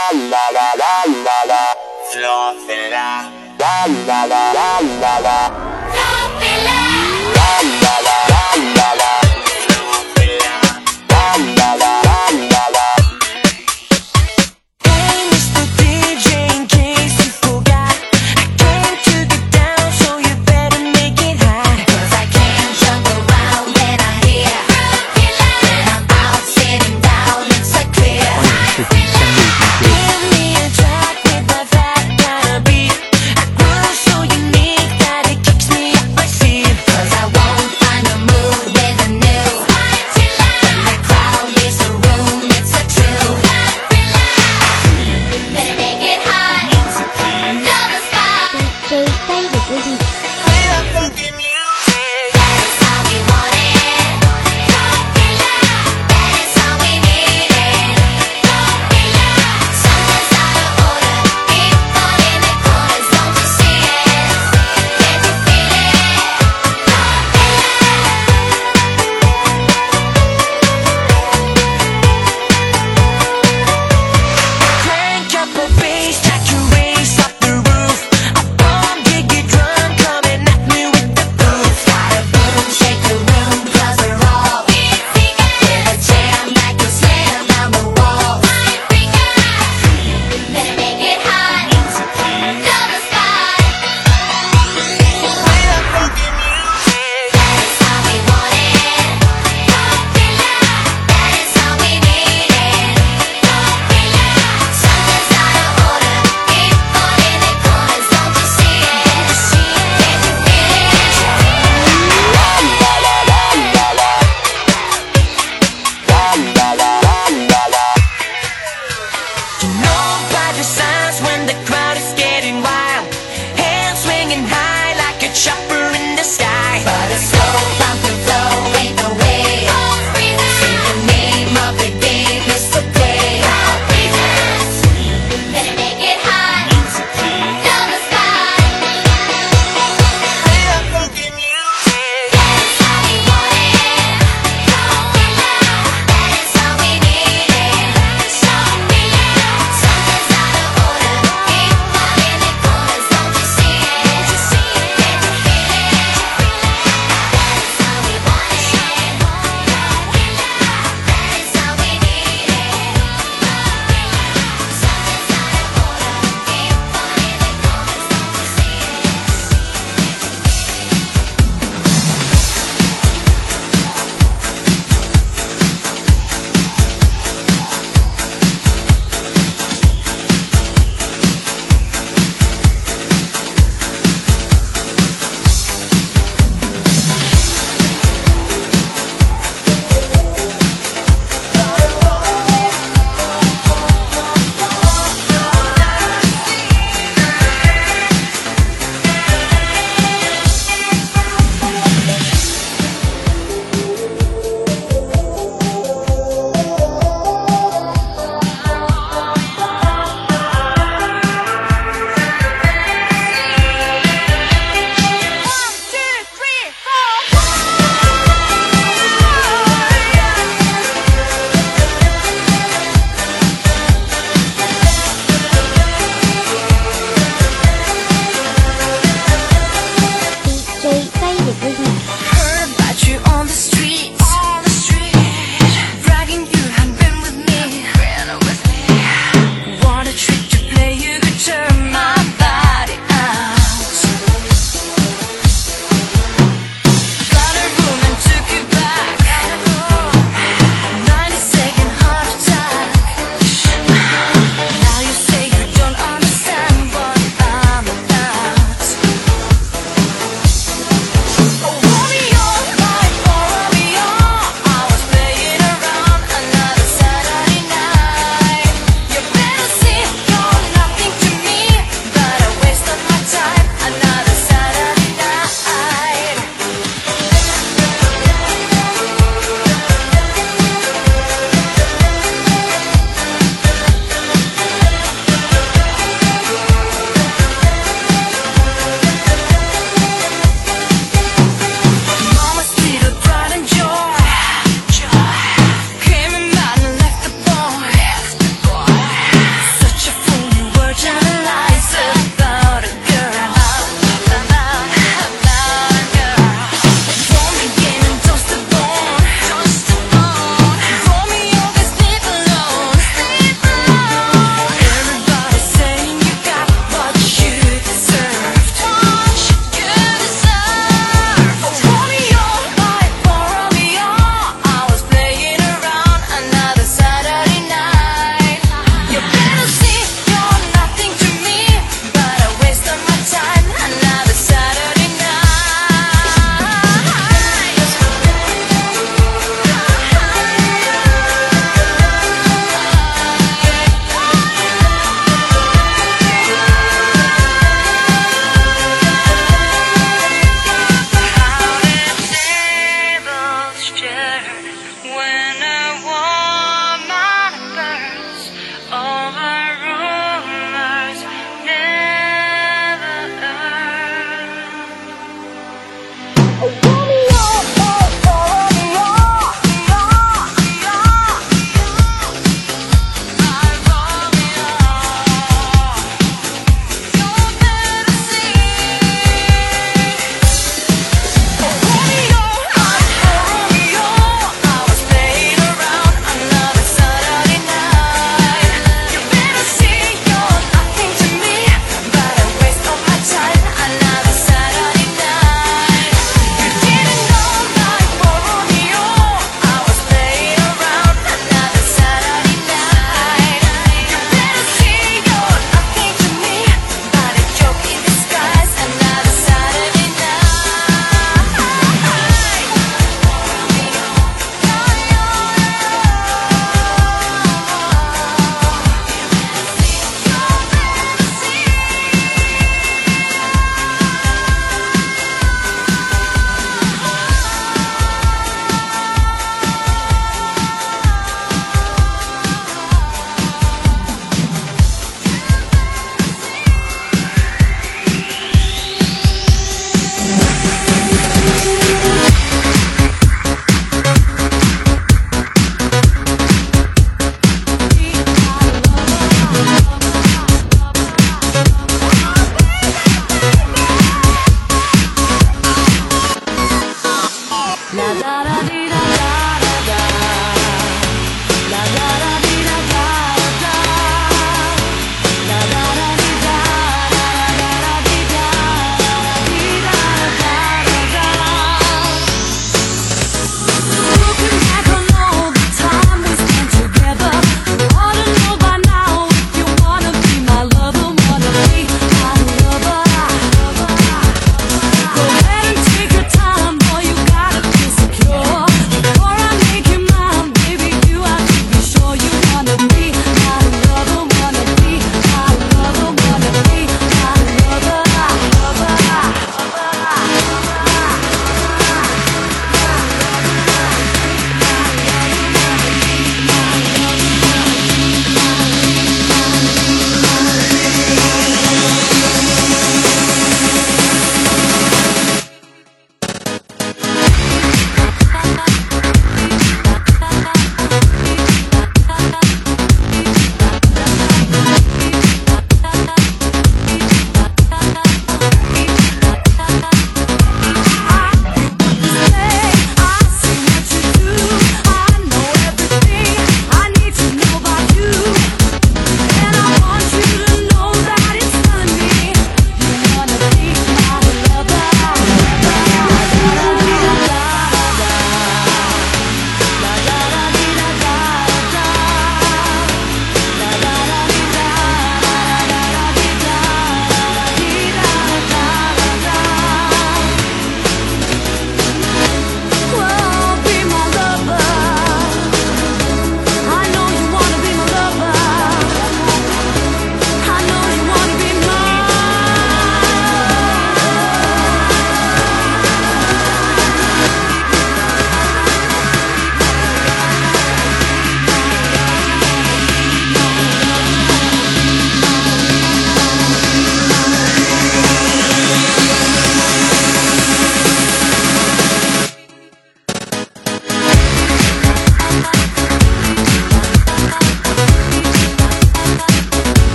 Give me a track with a beat. I groove so unique that it kicks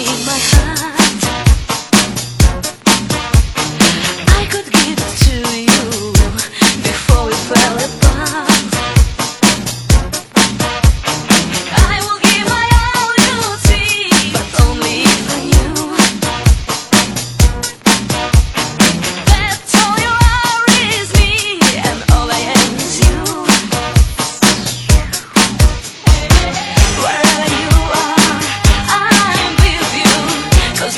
in my heart. I could give it to you before we fell apart. I will give my all you'll see, but only if I knew that all you are is me, and all I am is you. Wherever you are, I'm with you, 'cause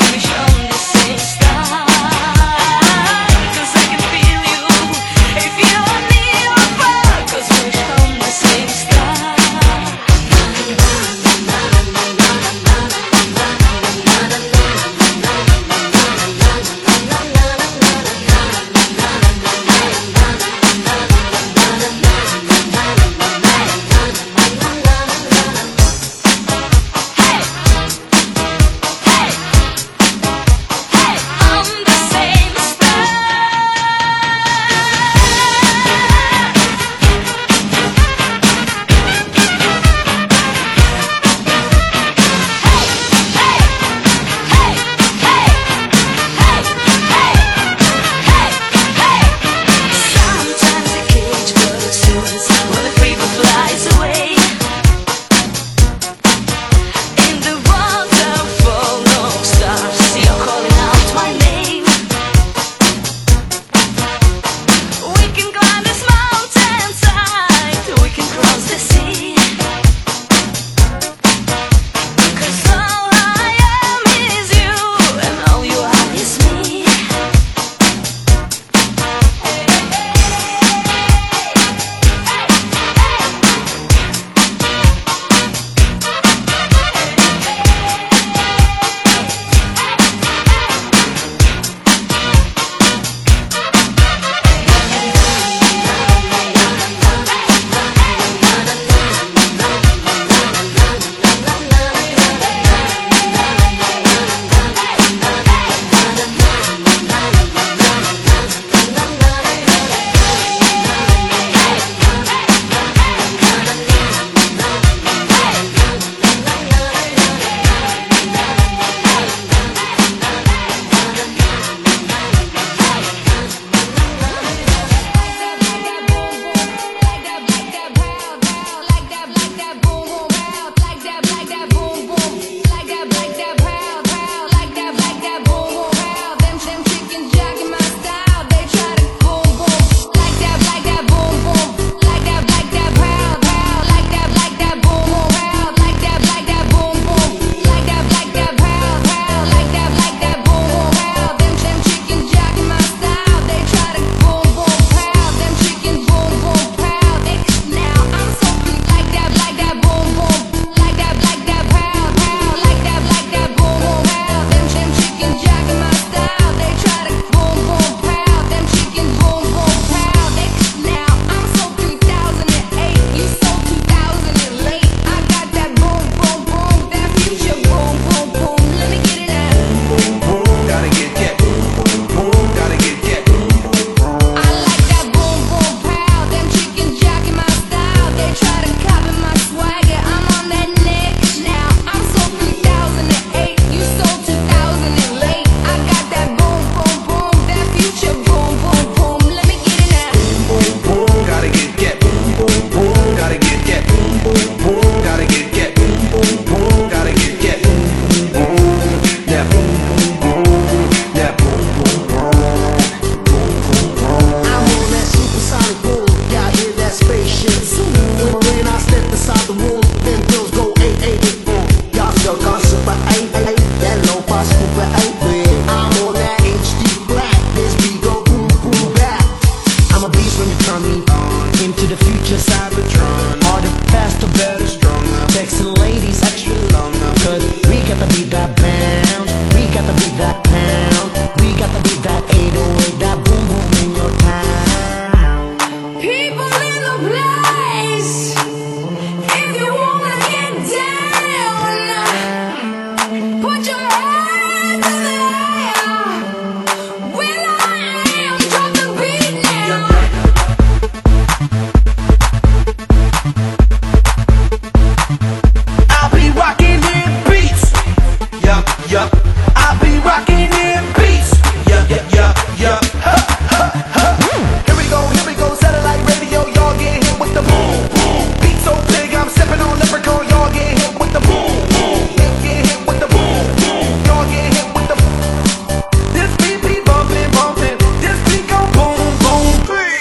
I be rocking in peace. Yeah, yeah, yeah, yeah. Ha, ha, ha. Here we go, satellite radio, y'all get hit with the boom, boom. Beat so big, I'm stepping on leprechaun, y'all get hit with the boom, boom. Get hit with the boom, boom. Y'all get hit with the this beat be bumping, bumping. This beat go boom, boom.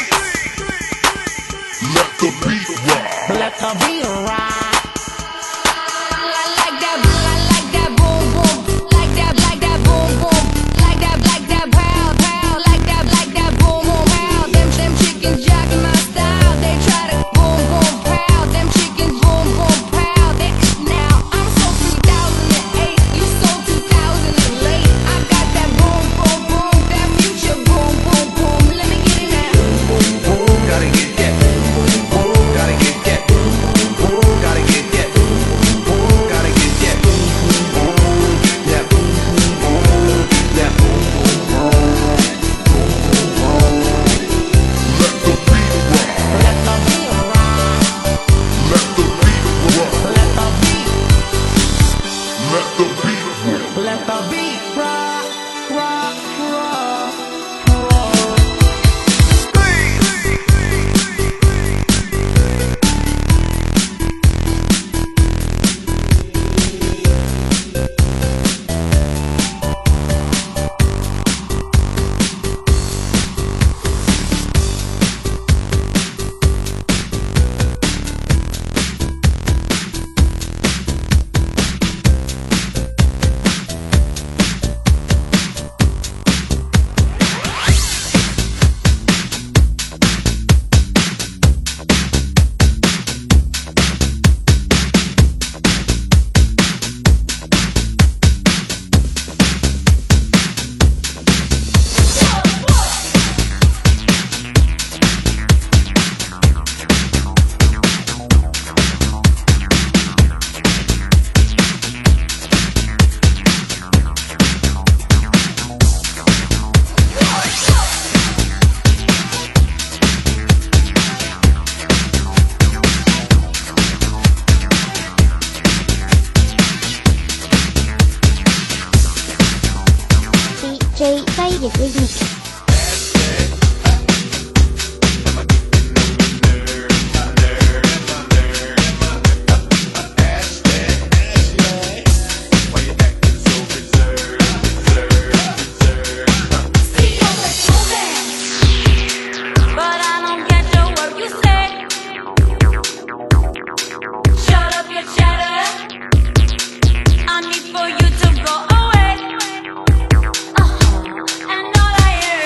Let the beat rock. Let the beat rock. I like that boom boom. Like that boom boom. Like that pow pow. Like that boom boom pow. Them chickens jocking my style. They try to boom boom pow. Them chickens boom boom pow. Now I'm so 2008. You so 2000 late. I got that boom boom boom. That future boom boom boom. Let me get it now. Boom, boom, gotta get that. Boom, boom, gotta get that. Boom, gotta get that. Boom, gotta get that. Boom, boom, that boom, boom, that boom, boom, Let the beat rock. Let the beat rock. Let the beat rock. Let the beat. Let the beat rock. Let the beat rock, rock, rock, rock. DJ David Remix. But I don't get the word you say. Shut up your chatter. I need for you to go away. And all I hear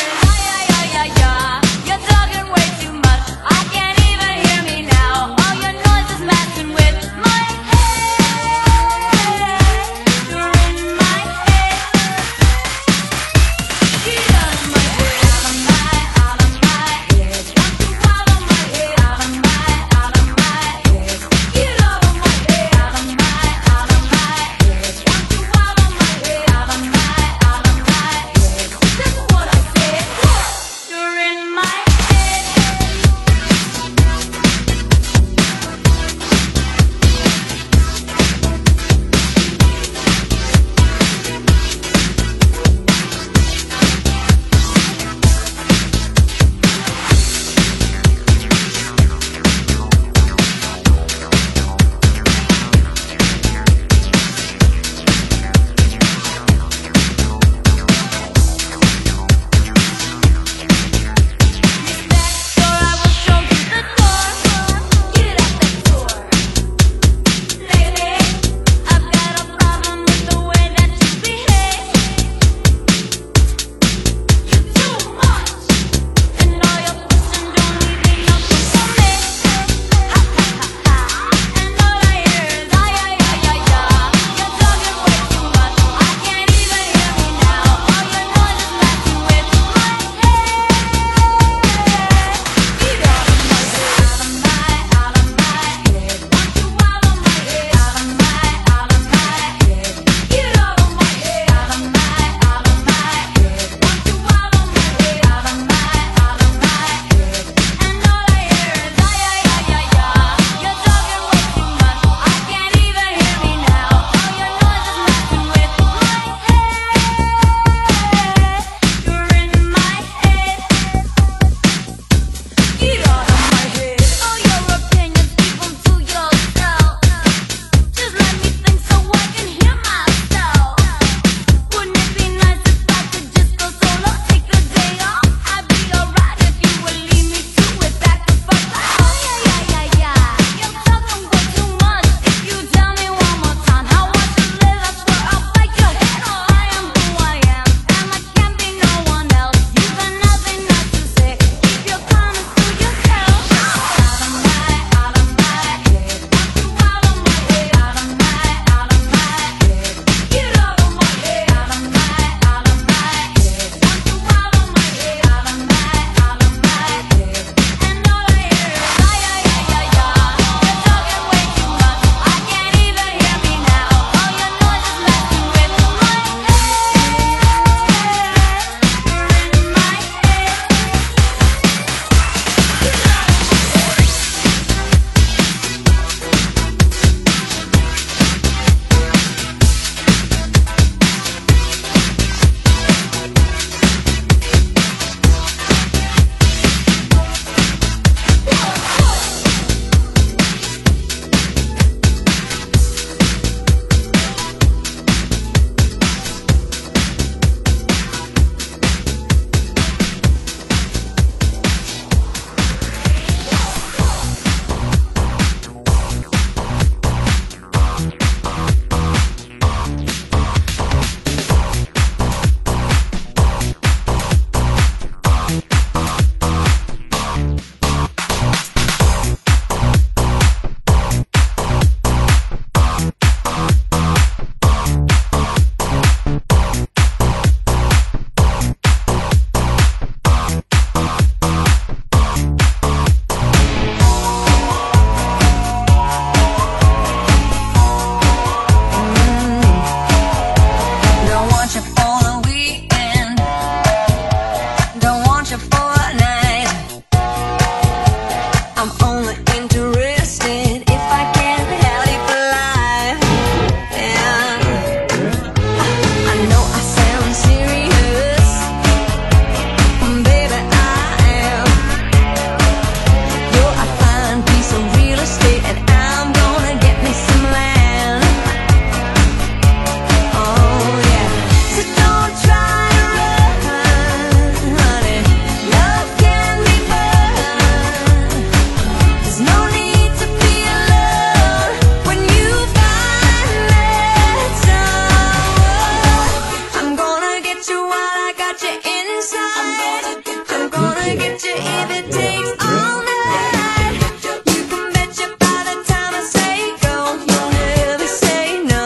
got you inside. I'm gonna get you if it takes all night. You can bet you by the time I say go, you'll never say no.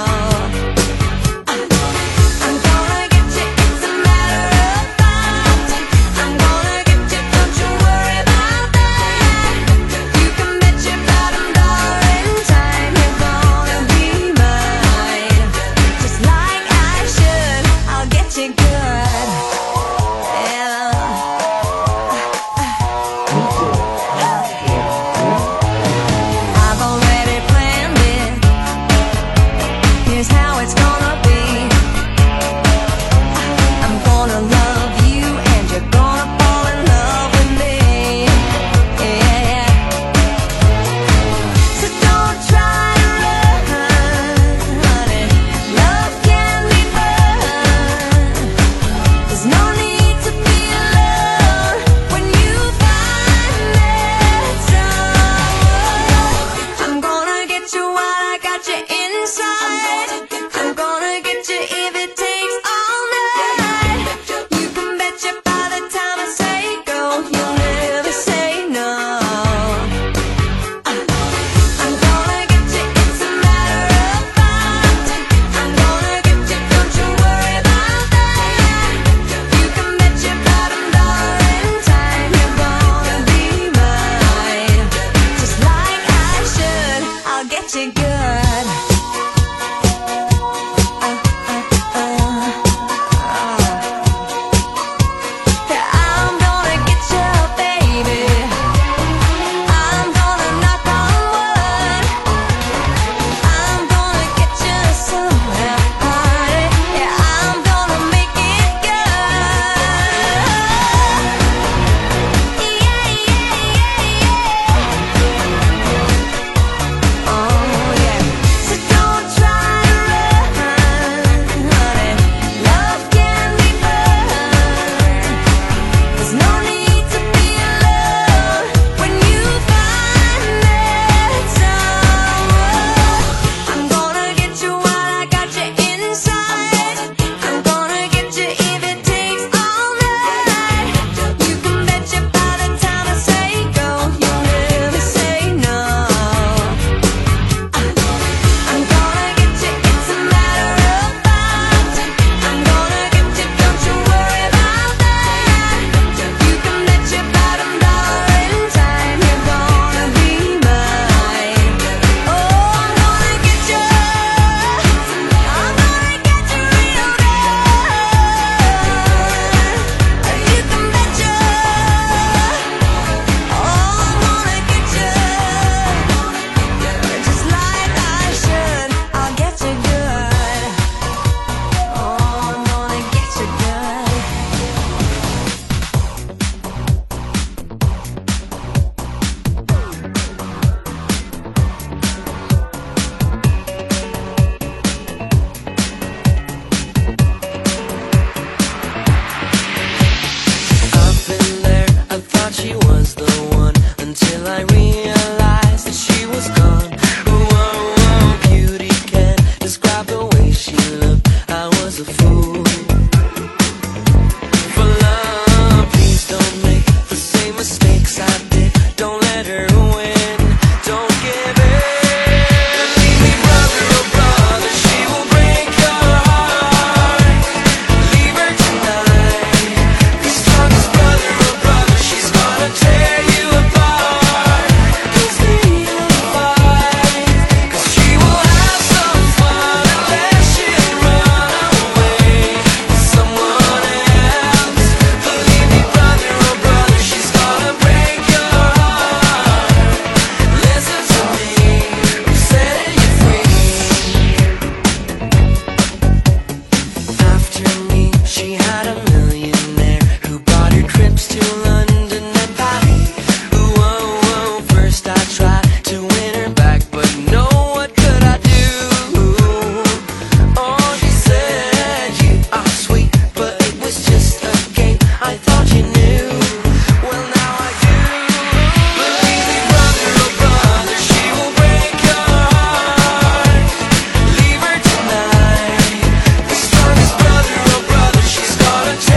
I'm gonna get you, it's a matter of fact. I'm gonna get you, don't you worry about that. You can bet your bottom dollar in time you're gonna be mine. Just like I should, I'll get you good. Yeah. I've already planned it. Here's how it's gonna be. I'm gonna love you and you're gonna fall in love with me. Yeah. So don't try to run, honey. Love can be fun. There's no need to be alone when you find that someone. I'm gonna get you while I got you inside. I'm gonna get you if it takes all night. You can bet you by the time I say go, you'll never say no. I'm gonna get you, it's a matter of fact. I'm gonna get you, don't you worry about that. You can bet your bottom dollar in time you're gonna be mine. Just like I should, I'll get you good. I'm gonna get you, baby. I'm gonna knock on wood. I'm gonna get you somewhere, honey. Yeah, I'm gonna make it good. Yeah, yeah, yeah, yeah. Oh yeah. So don't try to run, honey. Love can be fun. There's no need to be alone when you find that someone. I'm gonna get you while I got you inside. I'm gonna get you if it takes all night. You can bet you by the time I say go, you'll never say no. I'm gonna get you, it's a matter of fact. I'm gonna get you, don't you worry about that. You can bet your bottom dollar in time you're gonna be mine. Oh, I'm gonna get you. I'm gonna get you real good. You can bet you. Oh, I'm gonna get you. Just like I should, I'll get you good. Oh, I'm gonna get you good. I've been there, I thought she was the one until I realized that she was gone. Whoa, whoa, beauty can't describe the way she looked. I was a fool for love. Please don't make the same mistakes I did. Don't let her win. Don't give in. Leave me, brother, oh brother, she will break your heart. Leave her tonight. The strongest brother, oh brother, she's gonna tear you apart. Please leave her fight, 'cause she will have some fun unless she'll run away with someone else. Believe me, brother, oh brother, she's gonna break your heart. Listen to me, I'm setting you free. After me, she had a millionaire who bought her trips to London and Paris. Ooh, oh, oh, first I tried to win her back, but no, what could I do? Oh, she said you are sweet, but it was just a game. I thought you knew. Well, now I do. Believe me, brother, oh brother, she will break your heart. Leave her tonight. The strongest brother, oh brother, she's gonna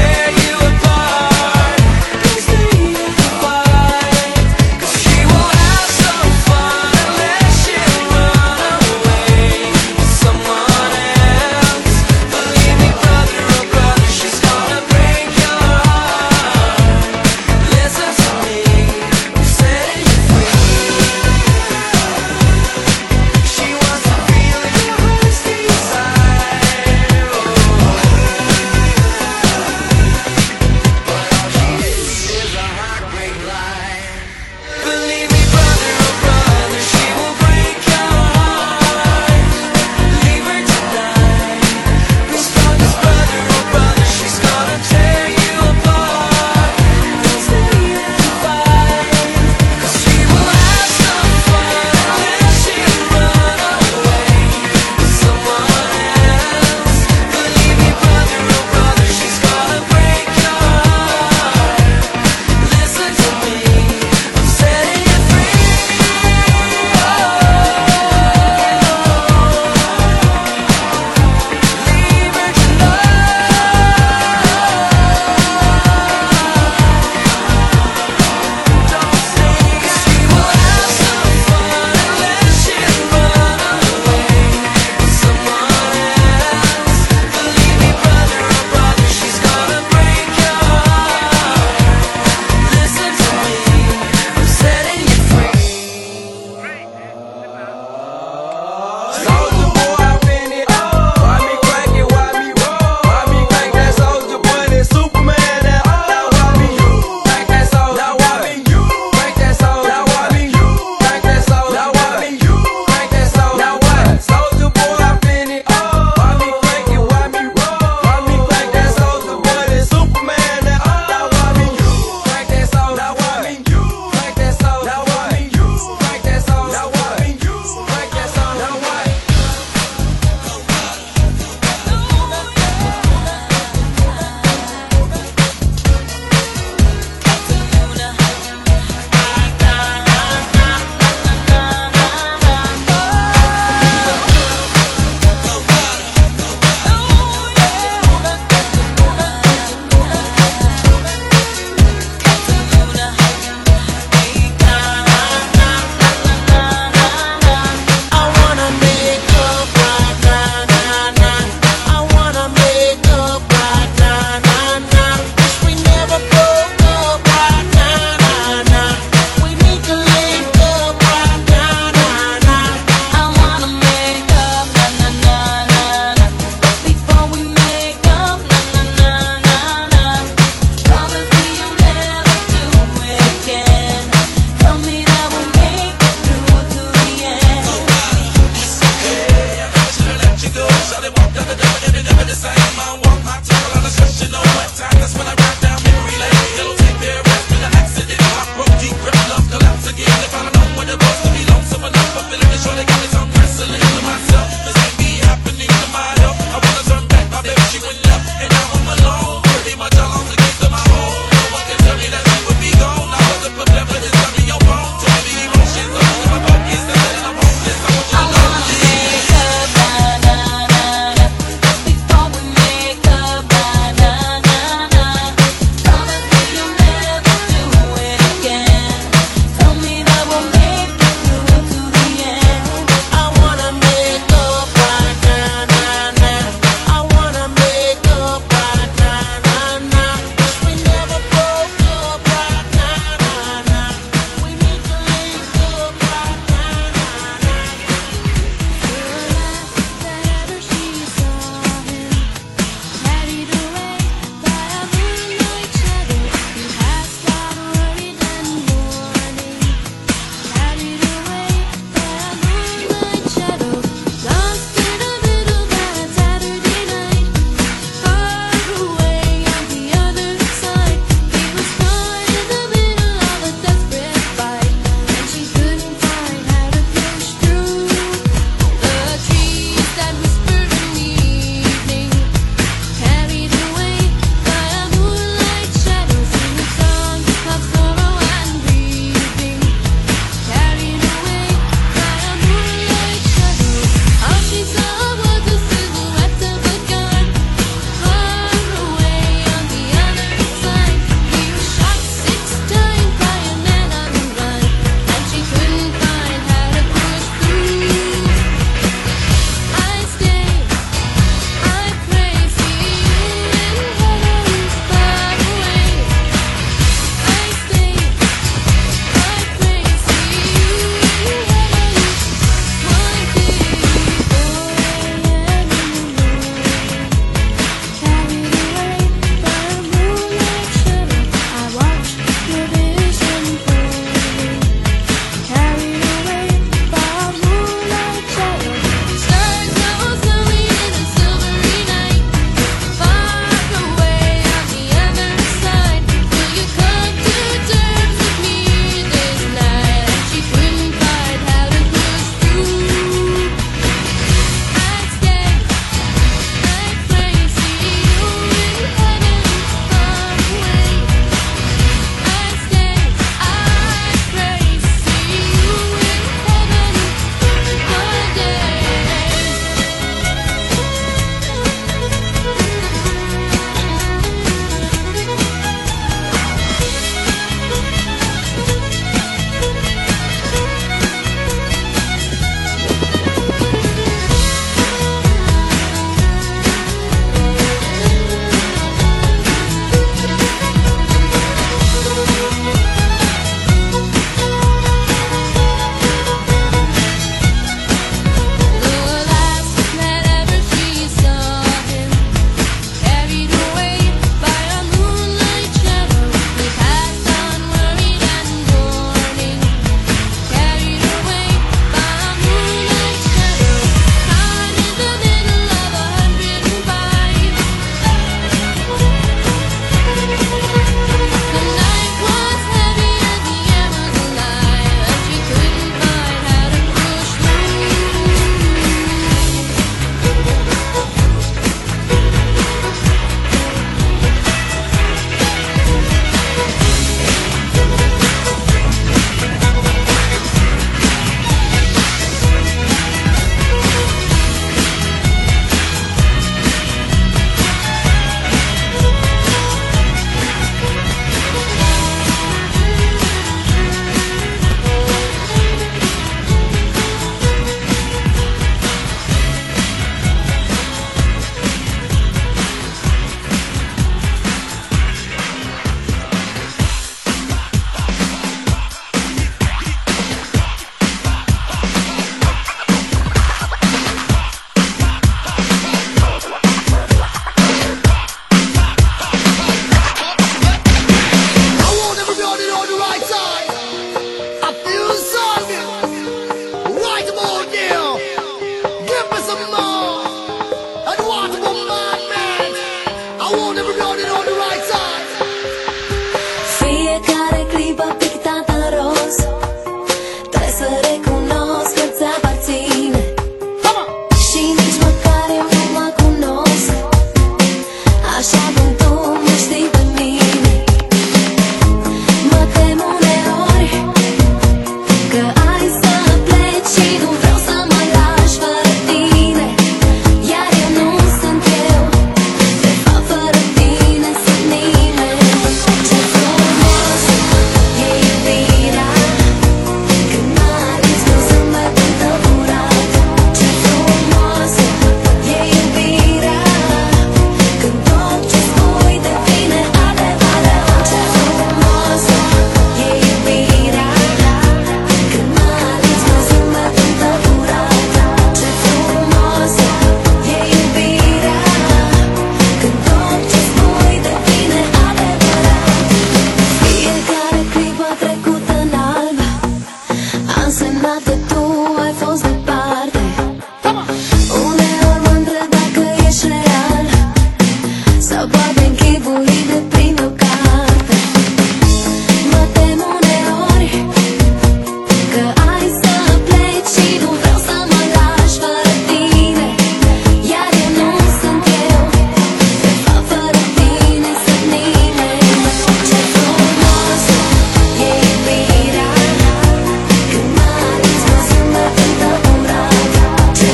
I want everybody on the right side. Fiecare clipă pictată în roz, trebuie să recunosc că ți aparține. Și nici măcar eu nu mă cunosc, așa cum tu mă știi pe mine. Mă tem uneori că ai să pleci și nu vreau să mă lași fără tine. Iar eu nu sunt eu, de fapt fără tine sunt nimeni. Ce frumoasă e iubirea, când mă arăți cu zâmbet întăurat. Ce frumoasă e iubirea, când tot ce spui devine adevărat. Ce frumoasă e iubirea, când mă arăți cu zâmbet întăurat. Ce frumoasă e iubirea, când tot ce spui devine adevărat. Fiecare clipă trecută în alb a însemnat că tu ai fost departe. Uneori mă întreb dacă ești real sau poate închipuit de prin o carte. Mă tem uneori că ai să pleci și nu vreau să mă lași fără tine. Iar eu nu sunt eu, de fapt fără tine sunt nimeni. Ce frumoasă e iubirea, când mă arăți cu zâmbet întăurat. Ce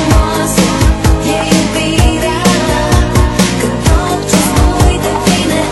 frumoasă e iubirea, când tot ce spui devine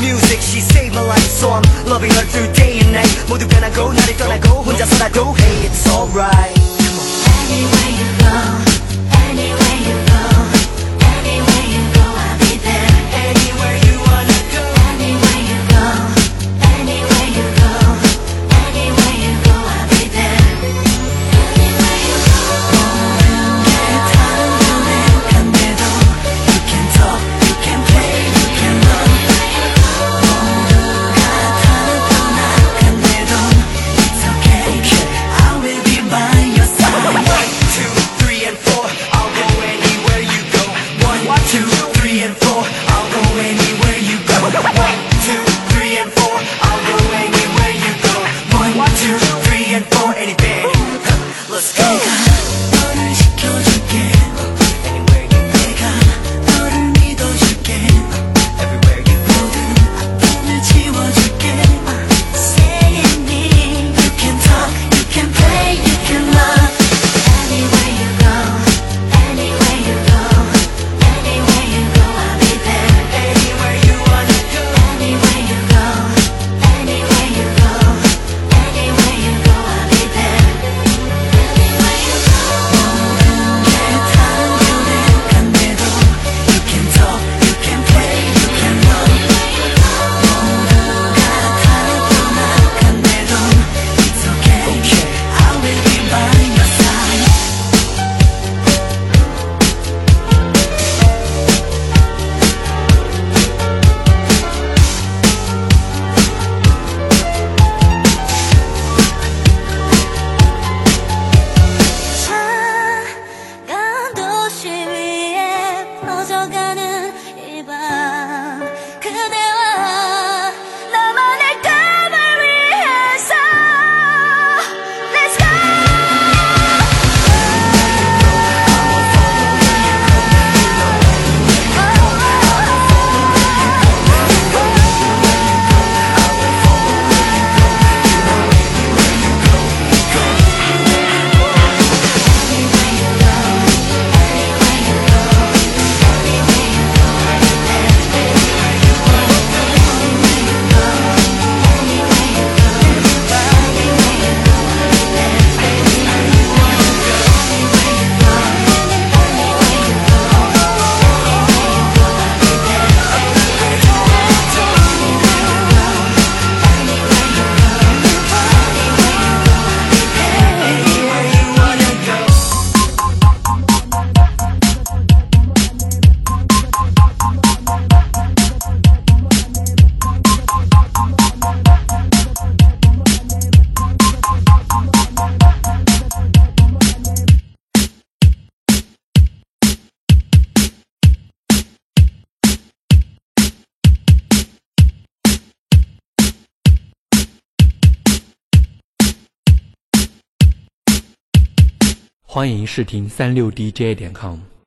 music she saved my life so I'm loving her through day and night 모두 변하고 나를 떠나고 혼자서라도 hey it's alright Anywhere you go, anywhere you go, anywhere you go, I'll be there. Anywhere you wanna go Anywhere you go, anywhere you go, anywhere you go, I'll be there. Anywhere you go. 간대도 You can talk, you can play, you can run 간대도 It's okay, I will be by your side 1, 2, 3 and 4 I'll go anywhere you go 1, 2, 3 and 4 I'll go anywhere you go 1, 2, 3 and 4 I'll go anywhere you go 1, 2, 3 and 4 Anything Let's go 너를 지켜줄게 Anywhere you go 내가 너를 믿어줄게 Everywhere you go 모든 아픔을 지워줄게 Saying me, You can talk, you can play, you can love anywhere you go, anywhere you go, anywhere you go, I'll be there. Anywhere you wanna go Anywhere you go, anywhere you go, anywhere you go, I'll be there. Anywhere you go. 간대도 You can talk, you can play, you can run 간대도 It's okay, I will be by your side 차가운 도시 위에 퍼져가는 이 밤 그대와 나만의 꿈을 위해서 Let's go 欢迎试听36DJ.com。